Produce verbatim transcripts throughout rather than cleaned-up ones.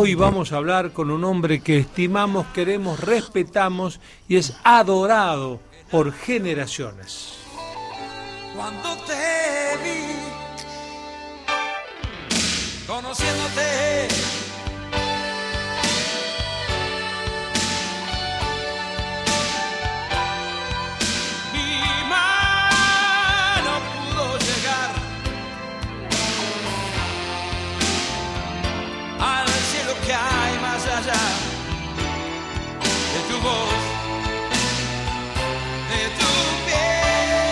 Hoy vamos a hablar con un hombre que estimamos, queremos, respetamos y es adorado por generaciones. Cuando te vi, conociéndote, mi mano pudo llegar al cielo que hay más allá de tu voz, de tu piel.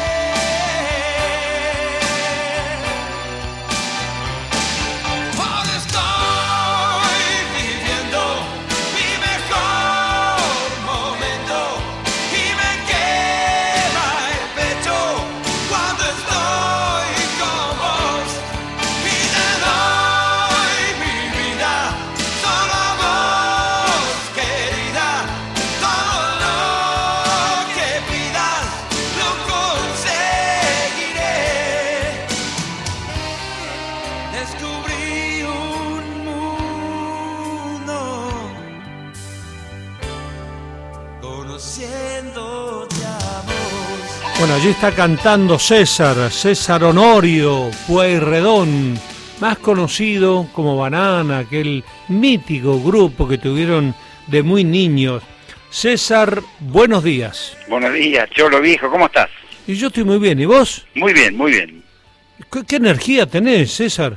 Bueno, allí está cantando César, César Honorio Pueyrredón, más conocido como Banana, aquel mítico grupo que tuvieron de muy niños. César, buenos días. Buenos días, Cholo viejo, ¿cómo estás? Y yo estoy muy bien, ¿y vos? Muy bien, muy bien. ¿Qué, qué energía tenés, César?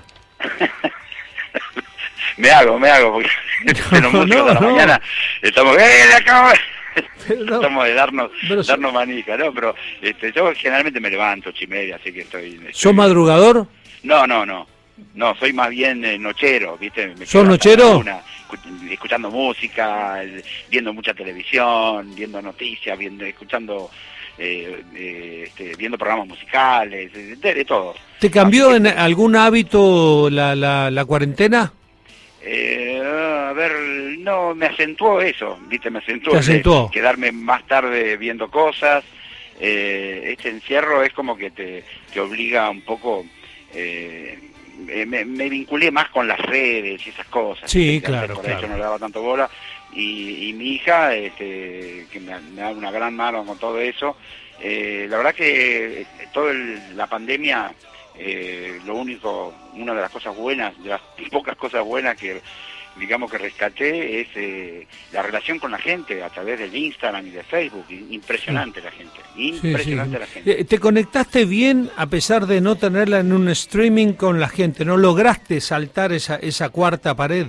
me hago, me hago, porque no, los músicos no, de la no. mañana estamos... ¡Eh, acá! No, Estamos de darnos, darnos so... manija, ¿no? Pero este, yo generalmente me levanto ocho y media, así que estoy... estoy... ¿Sos madrugador? No, no, no. No, soy más bien eh, nochero, ¿viste? Me ¿Sos nochero? Una, escuchando música, viendo mucha televisión, viendo noticias, viendo, escuchando... Eh, eh, este, viendo programas musicales, de, de todo. ¿Te cambió que, en algún hábito la, la, la cuarentena? Eh, a ver, no, me acentuó eso, ¿viste? Me acentuó, acentuó? quedarme más tarde viendo cosas. Eh, este encierro es como que te, te obliga un poco... Eh, me, me vinculé más con las redes y esas cosas. Sí, ¿viste? claro, Por claro. eso no le daba tanto bola. Y, y mi hija, este, que me, me da una gran mano con todo eso, eh, la verdad que toda la pandemia, eh, lo único, una de las cosas buenas, de las pocas cosas buenas que digamos que rescaté es eh, la relación con la gente a través del Instagram y de Facebook. Impresionante sí. la gente, impresionante sí, sí. la gente. ¿Te conectaste bien a pesar de no tenerla en un streaming con la gente? ¿No lograste saltar esa, esa cuarta pared?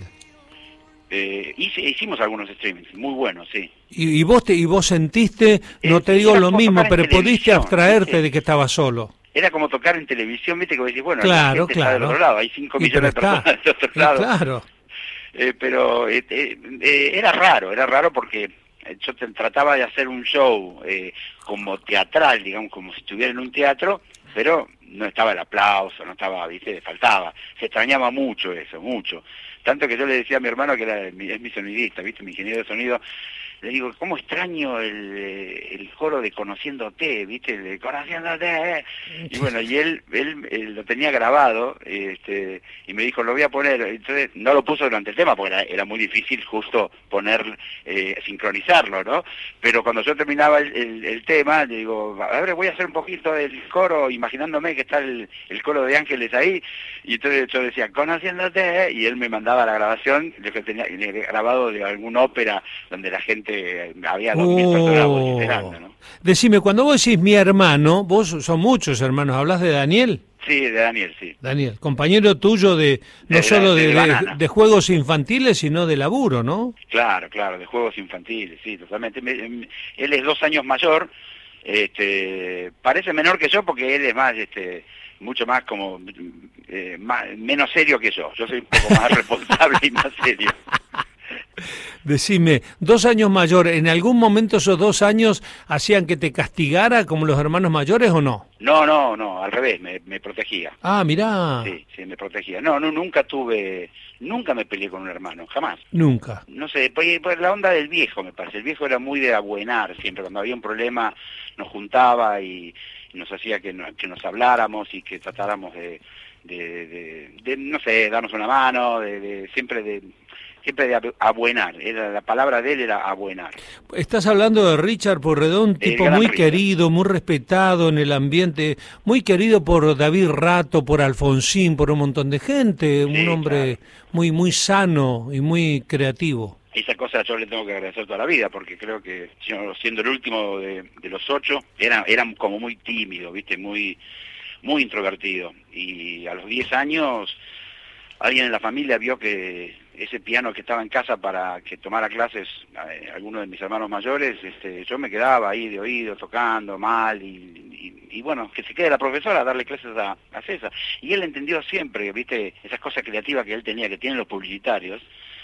Eh, hice, hicimos algunos streamings, muy buenos, sí. ¿Y, y vos te, y vos sentiste, no eh, te digo lo mismo, pero pudiste abstraerte ¿viste? de que estabas solo? Era como tocar en televisión, viste, como decís, bueno, claro, la gente claro. está del otro lado, hay cinco millones de personas del otro lado. Claro. Eh, pero eh, eh, era raro, era raro porque yo te, trataba de hacer un show eh, como teatral, digamos, como si estuviera en un teatro, pero no estaba el aplauso, no estaba, viste, faltaba. Se extrañaba mucho eso, mucho. Tanto que yo le decía a mi hermano, que era es mi sonidista, viste, mi ingeniero de sonido, le digo, ¿cómo extraño el, el coro de Conociéndote, viste, el de Conociéndote? Y bueno, y él, él, él lo tenía grabado, este, y me dijo, lo voy a poner. Entonces no lo puso durante el tema, porque era, era muy difícil justo poner, eh, sincronizarlo, ¿no? Pero cuando yo terminaba el, el, el tema, le digo, a ver, voy a hacer un poquito del coro, imaginándome que está el, el coro de Ángeles ahí, y entonces yo decía, Conociéndote, y él me mandaba la grabación, lo que tenía grabado de alguna ópera donde la gente había dos mil personas vociferando, ¿no? Decime, cuando vos decís mi hermano, vos son muchos hermanos, ¿hablás de Daniel? Sí, de Daniel, sí. Daniel, compañero tuyo de no de, solo de, de, de, de juegos infantiles, sino de laburo, ¿no? Claro, claro, de juegos infantiles, sí, totalmente. Él es dos años mayor, este, parece menor que yo porque él es más, este, mucho más como, eh, más, menos serio que yo. Yo soy un poco más responsable y más serio. Decime, dos años mayor, ¿en algún momento esos dos años hacían que te castigara como los hermanos mayores o no? No, no, no, al revés, me, me protegía. Ah, mirá. Sí, sí, me protegía. No, no, nunca tuve, nunca me peleé con un hermano, jamás. Nunca. No sé, por, por la onda del viejo, me parece. El viejo era muy de abuenar siempre, cuando había un problema nos juntaba y nos hacía que, no, que nos habláramos y que tratáramos de, de, de, de, no sé, darnos una mano, de, de siempre de... siempre de abu- abuenar, era, la palabra de él era abuenar. Estás hablando de Richard Porredón, tipo gran muy Richard. querido, muy respetado en el ambiente, muy querido por David Rato, por Alfonsín, por un montón de gente, un Sí, hombre muy muy sano y muy creativo. Esa cosa yo le tengo que agradecer toda la vida, porque creo que yo, siendo el último de, de los ocho, era, era como muy tímido, viste, muy, muy introvertido. Y a los diez años, alguien en la familia vio que ese piano que estaba en casa para que tomara clases eh, alguno de mis hermanos mayores, este, yo me quedaba ahí de oído, tocando mal, y, y, y bueno, que se quede la profesora a darle clases a, a César. Y él entendió siempre, viste, esas cosas creativas que él tenía, que tienen los publicitarios.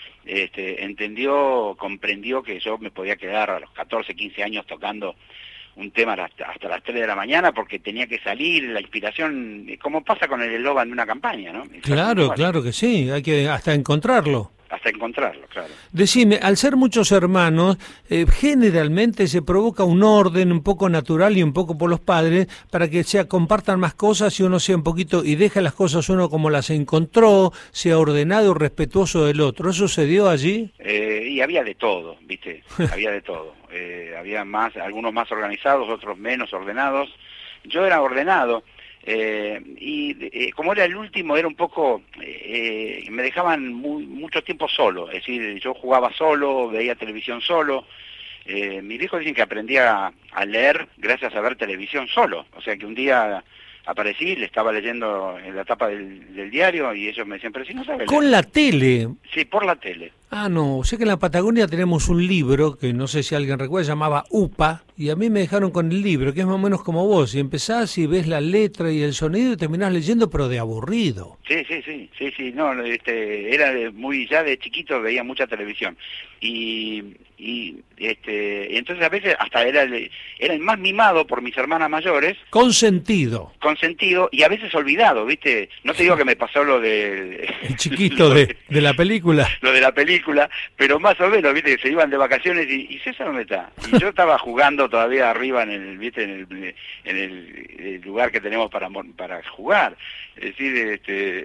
Este, entendió, comprendió que yo me podía quedar a los catorce, quince años tocando un tema hasta, hasta las tres de la mañana porque tenía que salir, la inspiración, como pasa con el eslogan de una campaña, ¿no? Claro, Igual, claro que sí, hay que hasta encontrarlo. hasta encontrarlo, claro. Decime, al ser muchos hermanos, eh, generalmente se provoca un orden un poco natural y un poco por los padres para que se compartan más cosas y uno sea un poquito y deje las cosas uno como las encontró, sea ordenado y respetuoso del otro. ¿Eso sucedió allí? Eh, y había de todo, ¿viste? Había de todo. Eh, había más, algunos más organizados, otros menos ordenados. Yo era ordenado. Eh, y eh, como era el último, era un poco, eh, me dejaban muy, mucho tiempo solo, es decir, yo jugaba solo, veía televisión solo. Eh, mis hijos dicen que aprendí a, a leer gracias a ver televisión solo, o sea que un día aparecí, le estaba leyendo en la tapa del, del diario y ellos me decían, pero si no sabes Con leer. la tele. Sí, por la tele. Ah, no, sé que en la Patagonia tenemos un libro, que no sé si alguien recuerda, llamaba UPA, y a mí me dejaron con el libro, que es más o menos como vos, y empezás y ves la letra y el sonido y terminás leyendo, pero de aburrido. Sí, sí, sí, sí, sí, no, este, era de muy, ya de chiquito veía mucha televisión, y, y este, entonces a veces hasta era el, era el más mimado por mis hermanas mayores, Consentido. consentido, y a veces olvidado, ¿viste? No te digo que me pasó lo de... El chiquito de, de la película. lo de la película, pero más o menos, viste, que se iban de vacaciones y, y César dónde está. Y yo estaba jugando todavía arriba en el, viste, en el, en el, el lugar que tenemos para para jugar. Es decir, este,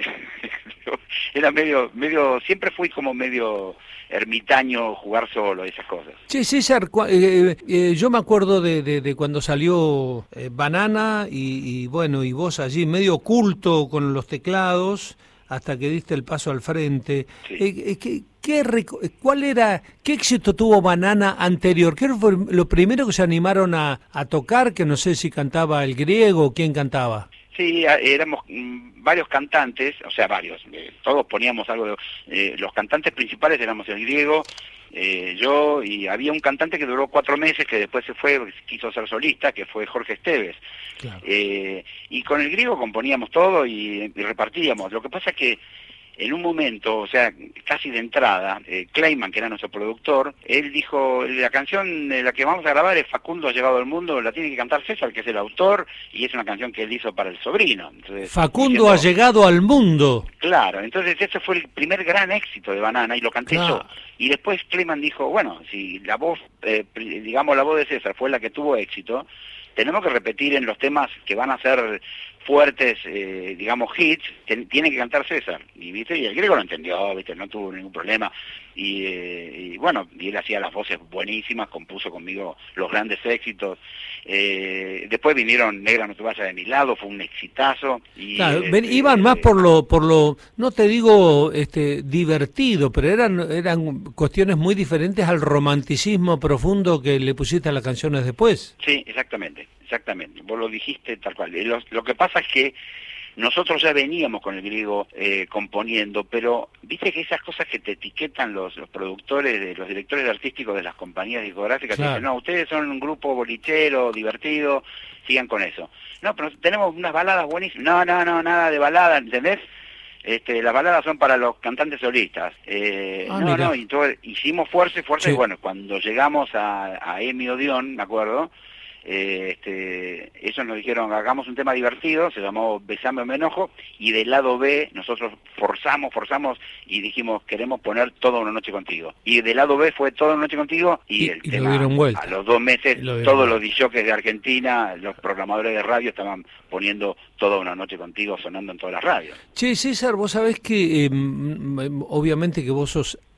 era medio, medio, siempre fui como medio ermitaño, jugar solo, esas cosas. Che, César, cua- eh, eh, yo me acuerdo de, de, de cuando salió eh, Banana y, y bueno, y vos allí medio oculto con los teclados hasta que diste el paso al frente. Sí. Eh, eh, ¿qué, qué reco- eh, ¿Cuál era, qué éxito tuvo Banana anterior? ¿Qué fue lo primero que se animaron a, a tocar? Que no sé si cantaba el Griego o quién cantaba. Sí, a- éramos mm, varios cantantes, o sea, varios, eh, todos poníamos algo de... eh, los cantantes principales éramos el Griego, eh, yo, y había un cantante que duró cuatro meses, que después se fue, quiso ser solista, que fue Jorge Esteves. Claro. Eh, y con el Griego componíamos todo y, y repartíamos. Lo que pasa es que en un momento, o sea, casi de entrada, eh, Kleiman, que era nuestro productor, él dijo, la canción de la que vamos a grabar es Facundo ha llegado al mundo, la tiene que cantar César, que es el autor, y es una canción que él hizo para el sobrino. Entonces, Facundo diciendo, ha llegado al mundo. Claro, entonces ese fue el primer gran éxito de Banana y lo canté Claro. yo. Y después Kleiman dijo, bueno, si la voz, eh, pri- digamos la voz de César fue la que tuvo éxito, tenemos que repetir en los temas que van a ser fuertes, eh, digamos, hits, que tiene que cantar César. Y viste, y el Griego lo entendió, viste, no tuvo ningún problema. Y, eh, y bueno, y él hacía las voces buenísimas, compuso conmigo los grandes éxitos. Eh, después vinieron Negra no te vayas de mi lado, fue un exitazo. Y, Claro, eh, ven- iban eh, más por lo, por lo, no te digo este divertido, pero eran, eran cuestiones muy diferentes al romanticismo profundo que le pusiste a las canciones después. Sí, exactamente, exactamente. Vos lo dijiste tal cual. Eh, Lo, lo que pasa es que nosotros ya veníamos con el Griego eh, componiendo, pero viste que esas cosas que te etiquetan los, los productores, de, los directores artísticos de las compañías discográficas, Claro. te dicen, no, ustedes son un grupo bolichero, divertido, sigan con eso. No, pero tenemos unas baladas buenísimas. No, no, no, nada de balada, ¿entendés? Este, las baladas son para los cantantes solistas. Eh, Ah, no, mira. no, y todo, hicimos fuerza y fuerza, Sí. y bueno, cuando llegamos a, a Emi Odeón, me acuerdo, eh, este, ellos nos dijeron, hagamos un tema divertido, se llamó Besame o me enojo, y del lado B nosotros forzamos, forzamos, y dijimos, queremos poner Toda una noche contigo. Y del lado B fue Toda una noche contigo, y, Y- el y lo tema, dieron vuelta. a los dos meses, Y lo dieron todos vuelta. los disjockeys de Argentina, los programadores de radio estaban poniendo Toda una noche contigo, sonando en todas las radios. Che, César, vos sabés que eh, mm, mm, obviamente que vos sos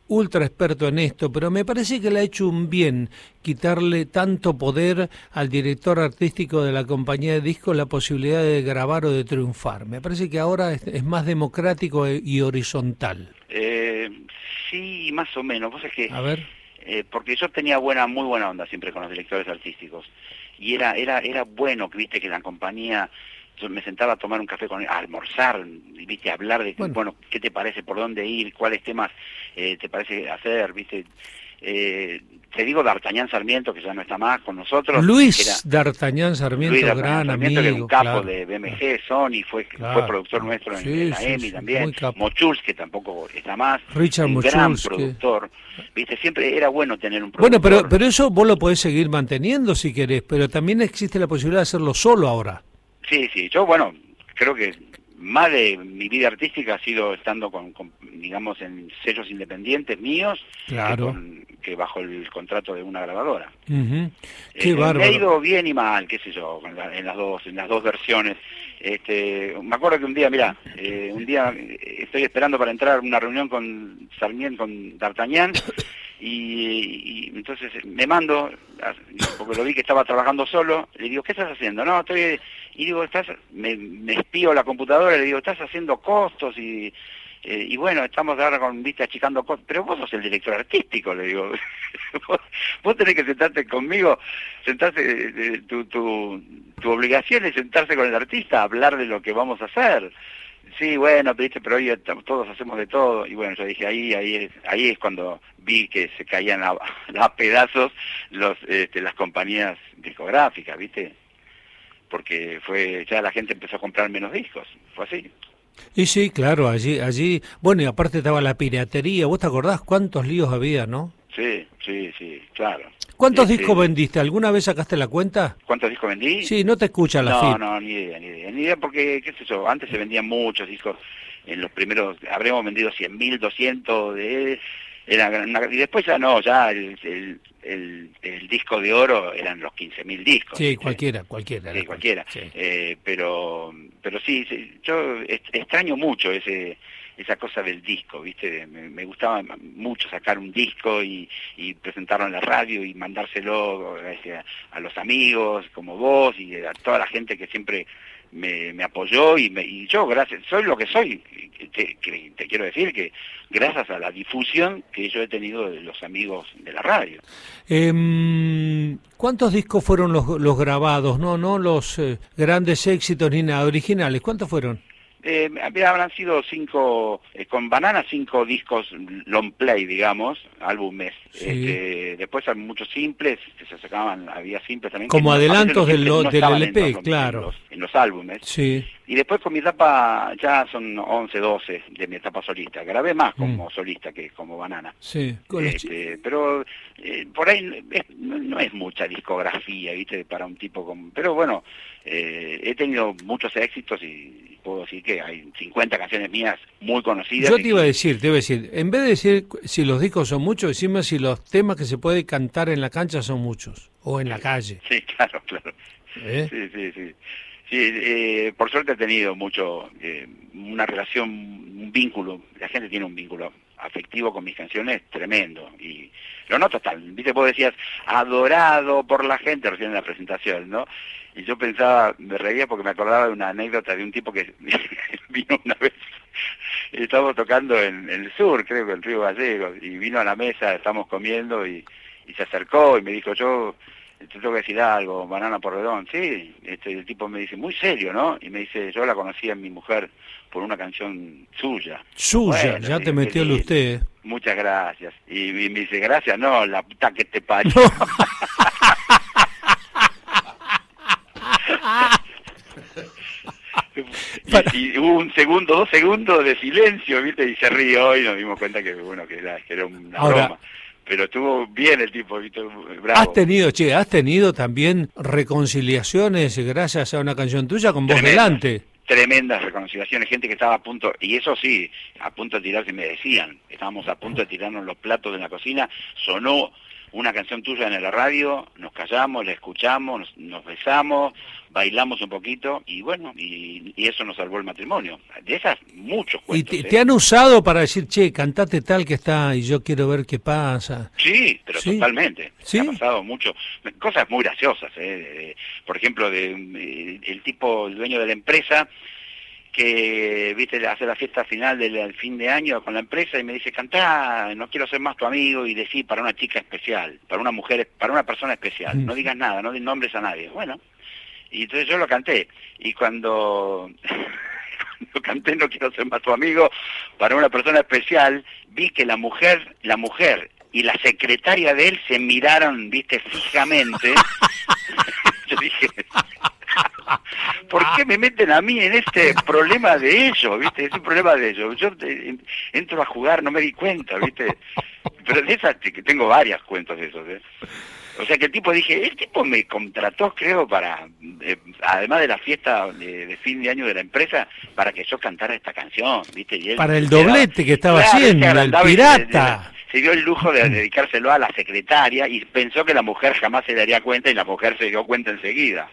ultra experto en esto, pero me parece que le ha hecho un bien quitarle tanto poder al director artístico de la compañía de discos la posibilidad de grabar o de triunfar. Me parece que ahora es, es más democrático y horizontal. Eh, sí, más o menos. Vos es que, A ver. Eh, porque yo tenía buena, muy buena onda siempre con los directores artísticos. Y era, era, era bueno que viste que la compañía, yo me sentaba a tomar un café con él, a almorzar, y viste, a hablar de, bueno. bueno, qué te parece, por dónde ir, cuáles temas eh, te parece hacer, viste. Eh, te digo D'Artagnan Sarmiento, que ya no está más con nosotros. Luis era, D'Artagnan Sarmiento, Luis D'Artagnan gran Sarmiento, amigo. que era un capo claro. de B M G, Sony, fue, claro. fue productor nuestro en, sí, en la sí, EMI sí, también. Mochuls, que tampoco está más. Richard un Mochuls, gran que... productor. Viste, siempre era bueno tener un productor. Bueno, pero, pero eso vos lo podés seguir manteniendo si querés, pero también existe la posibilidad de hacerlo solo ahora. Sí, sí, yo, bueno, creo que más de mi vida artística ha sido estando con, con digamos, en sellos independientes míos, claro. que, con, que bajo el contrato de una grabadora. Uh-huh. Qué eh, bárbaro. Me ha ido bien y mal, qué sé yo, en, la, en las dos, en las dos versiones. Este, me acuerdo que un día, mira, eh, un día estoy esperando para entrar a una reunión con Sarmiento, con D'Artagnan, y, y entonces me mando, porque lo vi que estaba trabajando solo, le digo, ¿qué estás haciendo? No, estoy, y digo, estás, me, me espío la computadora, le digo, estás haciendo costos y, eh, y bueno, estamos ahora con viste achicando costos, pero vos sos el director artístico, le digo, vos, vos tenés que sentarte conmigo, sentarse, eh, tu, tu, tu obligación es sentarse con el artista, hablar de lo que vamos a hacer. Sí, bueno, pero hoy todos hacemos de todo, y bueno, yo dije, ahí ahí es, ahí es cuando vi que se caían a, a pedazos los este, las compañías discográficas, ¿viste? Porque fue ya la gente empezó a comprar menos discos, fue así. Y sí, claro, allí, allí, bueno, y aparte estaba la piratería, ¿vos te acordás cuántos líos había, no? Sí, sí, sí, claro. ¿Cuántos este, discos vendiste? ¿Alguna vez sacaste la cuenta? ¿Cuántos discos vendí? Sí, no te escucha la No, F I P. no, ni idea, ni idea, ni idea porque, qué sé yo, antes se vendían muchos discos, en los primeros, habremos vendido cien mil, doscientos de... Era una, y después ya no, ya el, el, el, el disco de oro eran los quince mil discos. Sí, cualquiera, cualquiera. Sí, cualquiera. Sí. Eh, pero pero sí, sí, yo extraño mucho ese esa cosa del disco, ¿viste? Me, me gustaba mucho sacar un disco y, y presentarlo en la radio y mandárselo a, a los amigos como vos y a toda la gente que siempre me, me apoyó y, me, y yo, gracias, soy lo que soy. Te, que, te quiero decir que gracias a la difusión que yo he tenido de los amigos de la radio. Eh, ¿Cuántos discos fueron los, los grabados? No, no los eh, grandes éxitos ni nada, originales. ¿Cuántos fueron? Eh, habrán sido cinco, eh, con Banana, cinco discos long play, digamos, álbumes. Sí. Este, después hay muchos simples, que se sacaban, había simples también. Como que adelantos no, del, no del L P, en los, claro. En los, en los álbumes. Sí. Y después con mi etapa, ya son once, doce de mi etapa solista. Grabé más como mm. solista que como Banana. Sí. Este, pero eh, por ahí es, no, no es mucha discografía, ¿viste? Para un tipo como... Pero bueno, eh, he tenido muchos éxitos y puedo decir que hay cincuenta canciones mías muy conocidas. Yo te iba a decir, te iba a decir, en vez de decir si los discos son muchos, decime si los temas que se puede cantar en la cancha son muchos, o en la calle. Sí, claro, claro. ¿Eh? Sí, sí, sí. Sí, eh, por suerte he tenido mucho, eh, una relación, un vínculo, la gente tiene un vínculo afectivo con mis canciones tremendo, y lo noto tal, viste, vos decías, adorado por la gente recién en la presentación, ¿no? Y yo pensaba, me reía porque me acordaba de una anécdota de un tipo que vino una vez, estábamos tocando en, en el sur, creo que en Río Gallegos, y vino a la mesa, estábamos comiendo, y, y se acercó y me dijo, yo... te tengo que decir algo, Banana Porredón, sí, este, el tipo me dice, muy serio, ¿no? Y me dice, yo la conocí a mi mujer por una canción suya. Suya, bueno, ya te metió el usted. Muchas gracias. Y, y me dice, gracias, no, la puta que te parió. y, y hubo un segundo, dos segundos de silencio, ¿viste? Y se rió y nos dimos cuenta que, bueno, que era, que era una Ahora, broma. Pero estuvo bien el tipo, ¿viste? Bravo. Has tenido, che, has tenido también reconciliaciones gracias a una canción tuya con vos delante. Tremendas reconciliaciones, gente que estaba a punto, y eso sí, a punto de tirarse, me decían, estábamos a punto de tirarnos los platos de la cocina, sonó una canción tuya en la radio, nos callamos, la escuchamos, nos, nos besamos, bailamos un poquito y bueno, y, y eso nos salvó el matrimonio. De esas, muchos ¿Y cuentos. te, ¿eh? te han usado para decir, che, cantate tal que está y yo quiero ver qué pasa? Sí, pero Sí. totalmente. Sí. Ha pasado mucho. Cosas muy graciosas, ¿eh? De- de- por ejemplo, de, eh, el tipo, el dueño de la empresa, que, viste, hace la fiesta final del al fin de año con la empresa y me dice, cantá, no quiero ser más tu amigo, y decí para una chica especial, para una mujer, para una persona especial. Mm. No digas nada, no nombres a nadie. Bueno, y entonces yo lo canté. Y cuando... cuando canté No quiero ser más tu amigo para una persona especial, vi que la mujer, la mujer y la secretaria de él se miraron, viste, fijamente. Yo dije, ¿por qué me meten a mí en este problema de ellos, viste? Es un problema de ellos. Yo eh, entro a jugar, no me di cuenta, viste. Pero de esas, que tengo varias cuentos de esos, ¿eh? O sea que el tipo, dije, el tipo me contrató, creo, para, eh, además de la fiesta de, de fin de año de la empresa, para que yo cantara esta canción, ¿viste? Y él, Para el era- doblete que estaba claro, haciendo, se el agrandaba y pirata. Se, se- se dio el lujo de dedicárselo a la secretaria y pensó que la mujer jamás se daría cuenta y la mujer se dio cuenta enseguida.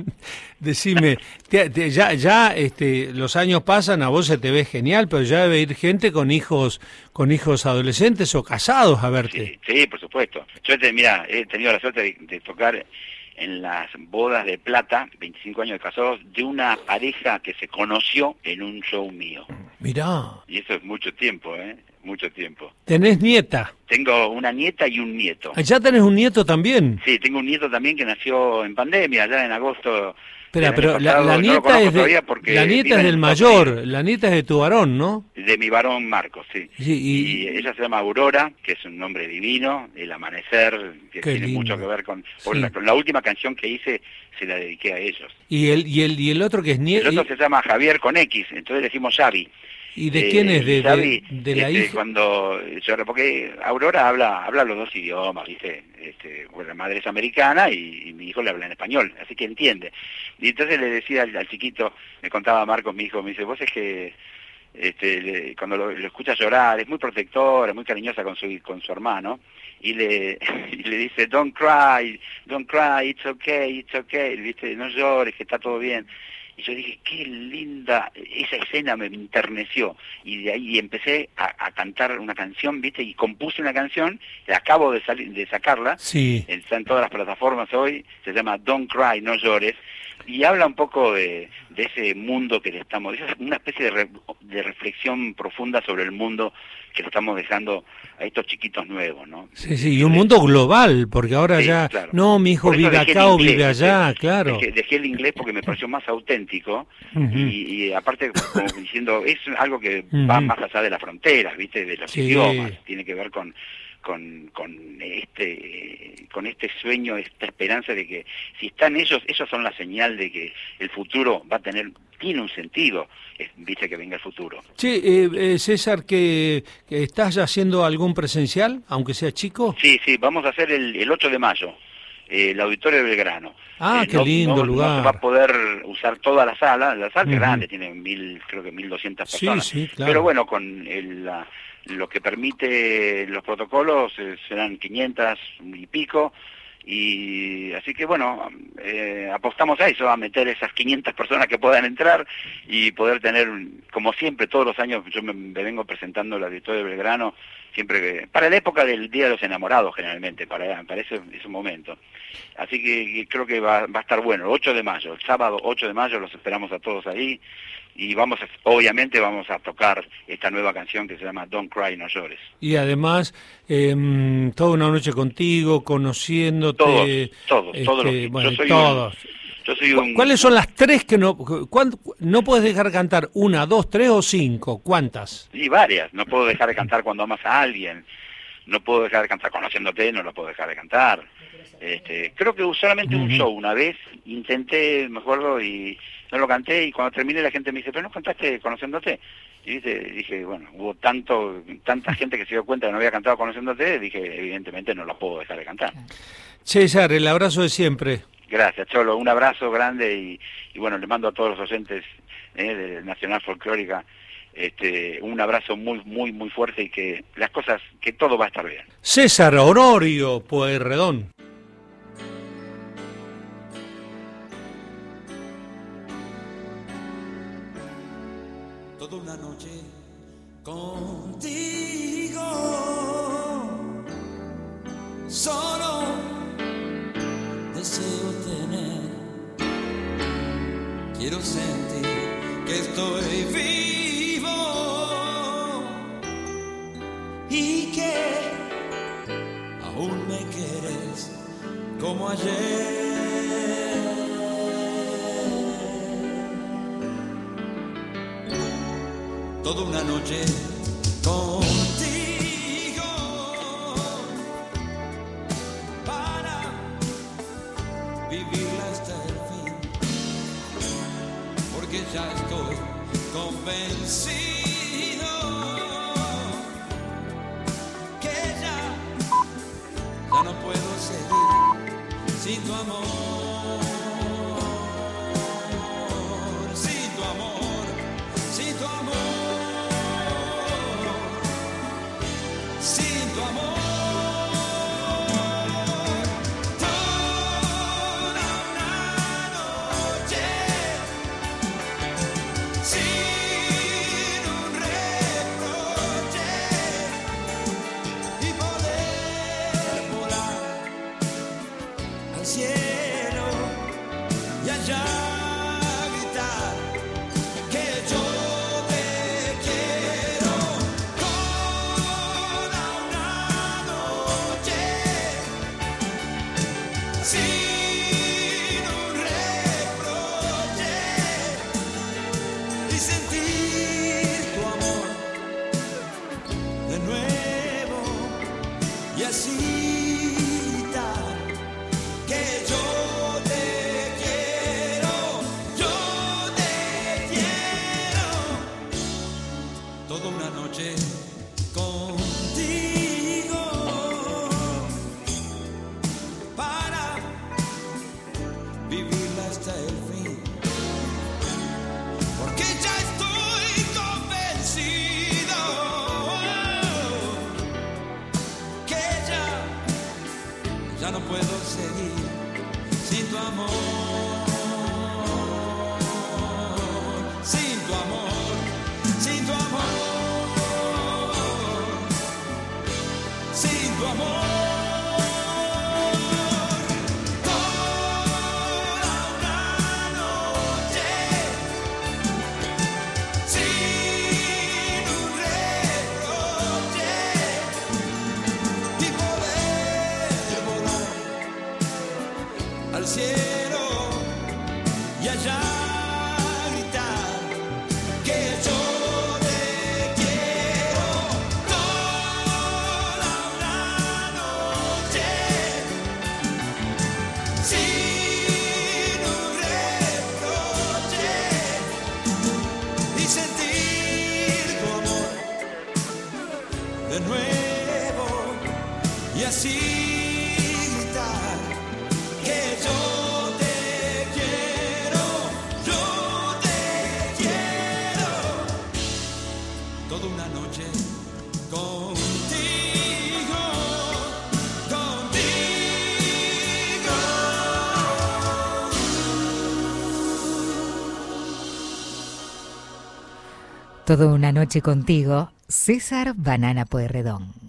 Decime, te- te- ya, ya este, los años pasan, a vos se te ve genial, pero ya debe ir gente con hijos, con hijos adolescentes o casados a verte. Sí, sí, por supuesto. Yo, te, mira, he tenido la suerte de, de tocar en las bodas de plata, veinticinco años de casados, de una pareja que se conoció en un show mío. Mirá, Y eso es mucho tiempo, ¿eh? Mucho tiempo. tenés nieta. Tengo una nieta y un nieto. ¿Ya tenés un nieto también? Sí, tengo un nieto también que nació en pandemia, allá en agosto. Espera, del pero año la, pasado. la No lo nieta conozco es de, todavía porque la nieta vive es en del Estados mayor, Unidos. la nieta es de tu varón, ¿no? De mi varón Marcos, sí. Sí, y- y... ella se llama Aurora, que es un nombre divino, el amanecer, que Qué tiene lindo. mucho que ver con... por Sí. la, con la última canción que hice se la dediqué a ellos. Y el, y el, y el otro que es El nieto. otro se llama Javier con X, entonces le decimos Xavi. ¿Y de Eh, quién es? ¿De, Xavi, de, de la este, hija? Cuando yo, porque Aurora habla habla los dos idiomas, ¿viste? Este, bueno, la madre es americana y, y mi hijo le habla en español, así que entiende. Y entonces le decía al, al chiquito, me contaba Marcos, mi hijo, me dice, vos es que este, le- cuando lo, lo escucha llorar, es muy protectora, muy cariñosa con su con su hermano, y le, y le dice, don't cry, don't cry, it's okay, it's okay, ¿viste? No llores, que está todo bien. Y yo dije, qué linda, esa escena me enterneció. Y de ahí empecé a, a cantar una canción, ¿viste? Y compuse una canción, la acabo de, salir, de sacarla, Sí. está en todas las plataformas hoy, se llama Don't Cry, No Llores, y habla un poco de, de ese mundo que le estamos, es una especie de, re- de reflexión profunda sobre el mundo que le estamos dejando a estos chiquitos nuevos, ¿no? Sí, sí, y un mundo global, porque ahora Sí, ya, claro. no, mi hijo Por eso vive dejé el acá o inglés, vive allá, ¿viste? claro. Dejé, dejé el inglés porque me pareció más auténtico Ujú. y, y aparte como diciendo, es algo que va Ujú. más allá de las fronteras, ¿viste? De los Sí. idiomas, tiene que ver con con, con este con este sueño, esta esperanza de que si están ellos, ellos son la señal de que el futuro va a tener, tiene un sentido, es, viste, que venga el futuro. Che, eh, eh, César, que, que ¿estás ya haciendo algún presencial, aunque sea chico? Sí, sí, vamos a hacer el, el ocho de mayo, eh, el Auditorio de Belgrano. Ah, Eh, qué no- lindo no, lugar. No se va a poder usar toda la sala, la sala es Ujú. grande, tiene mil, creo que mil doscientas Sí, personas. sí, claro. Pero bueno, con el, la- lo que permite los protocolos eh, serán quinientas y pico, y así que bueno, eh, apostamos a eso, a meter esas quinientas personas que puedan entrar y poder tener, como siempre, todos los años yo me, me vengo presentando el Auditorio de Belgrano, siempre que, para la época del Día de los Enamorados generalmente, para, para ese, ese momento. Así que, que creo que va, va a estar bueno, el ocho de mayo, el sábado ocho de mayo los esperamos a todos ahí y vamos a, obviamente vamos a tocar esta nueva canción que se llama Don't Cry, No Llores. Y además, eh, toda una noche contigo, conociéndote. Todos, todos, este, todos los- bueno, yo soy todos. Yo soy ¿Cu- un... ¿Cuáles son las tres que no... cuán- no puedes dejar cantar? ¿Una, dos, tres o cinco? ¿Cuántas? Sí, varias. No puedo dejar de cantar cuando amas a alguien. No puedo dejar de cantar conociéndote, no lo puedo dejar de cantar. Este, creo que solamente un Ujú. show una vez intenté, me acuerdo, y no lo canté, y cuando terminé la gente me dice, pero no cantaste conociéndote. Y ¿viste? Dije, bueno, hubo tanto tanta gente que se dio cuenta que no había cantado conociéndote, dije, evidentemente no lo puedo dejar de cantar. César, el abrazo de siempre. Gracias, Cholo, un abrazo grande y, y bueno, le mando a todos los oyentes eh, de Nacional Folclórica este, un abrazo muy, muy, muy fuerte y que las cosas, que todo va a estar bien. César Honorio Pueyrredón. Toda una noche contigo, solo deseo tener, quiero sentir que estoy vivo y que aún me quieres como ayer. Toda una noche contigo para vivirla hasta el fin, porque ya estoy convencido que ya, ya no puedo seguir sin tu amor, sin tu amor, sin tu amor. Sin tu amor, toda una noche, sin un reproche, y poder volar al cielo y allá gritar que yo te quiero. Sin un reproche y sentir tu amor de nuevo y así gritar que yo te quiero, yo te quiero. Toda una noche contigo para vivirla hasta el fin, porque ya estoy convencido que ya, ya no puedo seguir sin tu amor, sin tu amor, sin tu amor, sin tu amor. Al cielo y allá gritar que yo te quiero. Toda una noche sin un reproche y sentir tu amor de nuevo y así que yo te quiero, yo te quiero. Toda una noche contigo, contigo. Toda una noche contigo, César Banana Pueyrredón.